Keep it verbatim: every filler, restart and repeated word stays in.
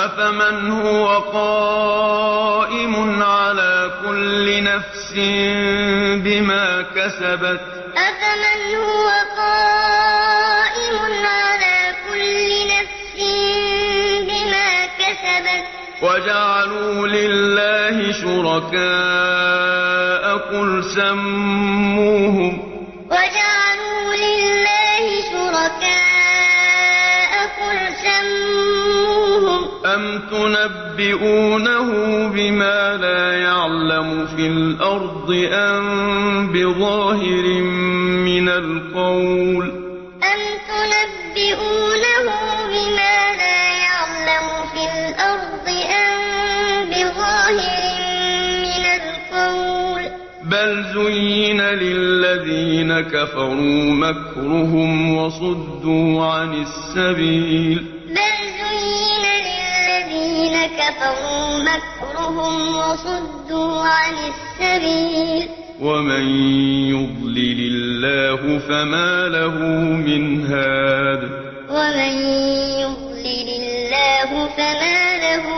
أفمن هو قائم على كل نفس بما كسبت أفمن هو قائم على كل نفس بما كسبت وجعلوا لله شركاء قل سموهم وجعلوا لله شركاء قل سموهم أم تنبئونه بما لا يعلم في الأرض أم بظاهر من القول أم تنبئونه بما لا يعلم في الأرض أم بظاهر من القول بل زين للذين كفروا مكرهم وصدوا عن السبيل بل زين للذين كفروا مكرهم وصدوا عن السبيل ومن يضلل الله فما له من هاد ومن يضلل الله فما له